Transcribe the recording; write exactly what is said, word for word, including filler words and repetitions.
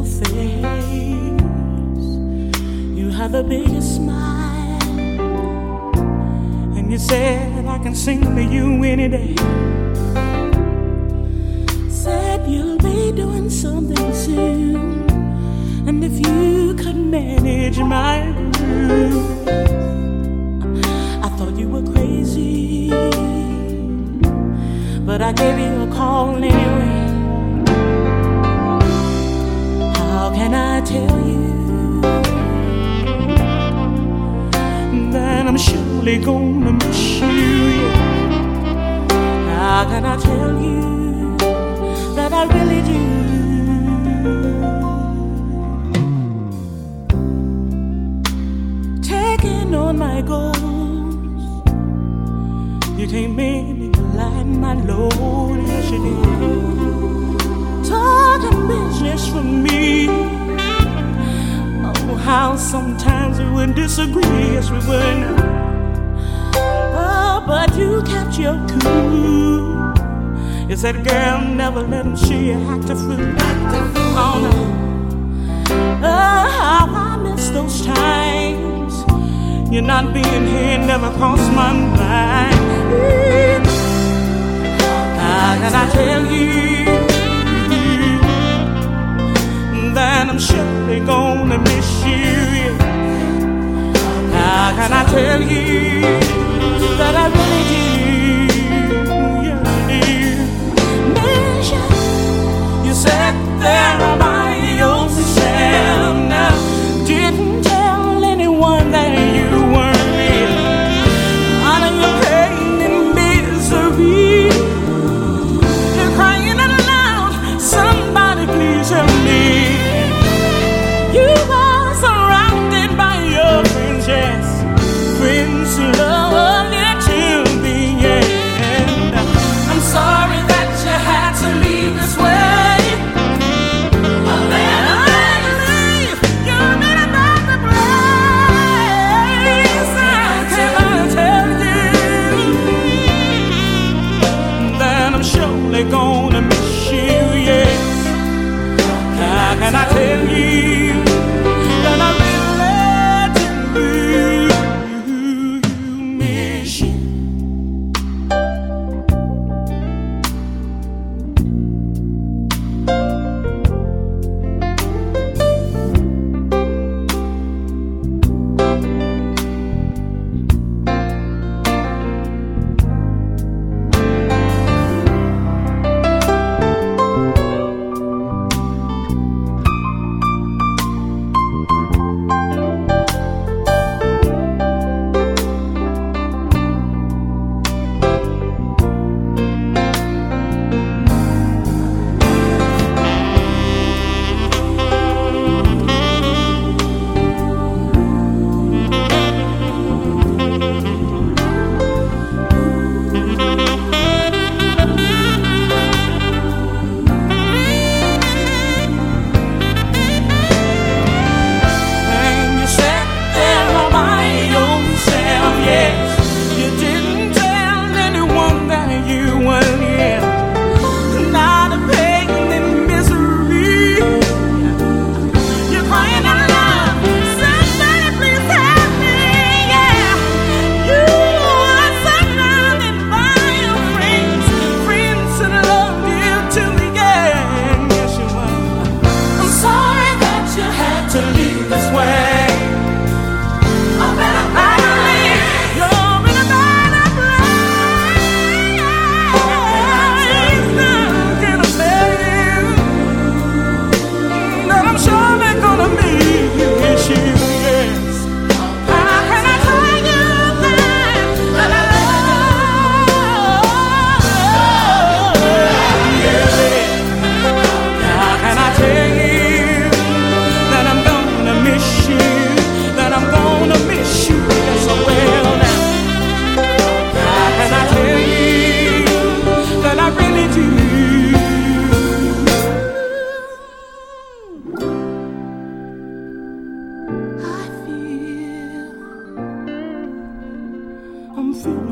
face. You had the biggest smile, and you said I can sing to you any day. Said you'll be doing something soon, and if you could manage my groove, I thought you were crazy, but I gave you a call anyway. How can I tell you that I'm surely gonna miss you? How can I tell you that I really do? Taking on my goals, you came in and you lightened my load, yes you did. Talking business for me. Oh, how sometimes we would disagree, yes we would. Oh, but you kept your cool. You said, girl, never let them see you act a fool. Oh no. Oh, how I miss those times. You're not being here never crossed my mind. How can I tell you that I'm surely gonna miss you? How can I tell you that I really do? Yeah, I do. Miss you. You sat there by yourself now. Didn't tell anyone that you weren't real. Out of your pain and misery, you're crying out loud, somebody please help me. You are surrounded by your friends, yes, friends who love you till the end. I'm sorry that you had to leave this way. I believe you're in another place. Can I tell you that I'm surely gonna miss you, yes? How can I tell you that I really do miss you? I'm feeling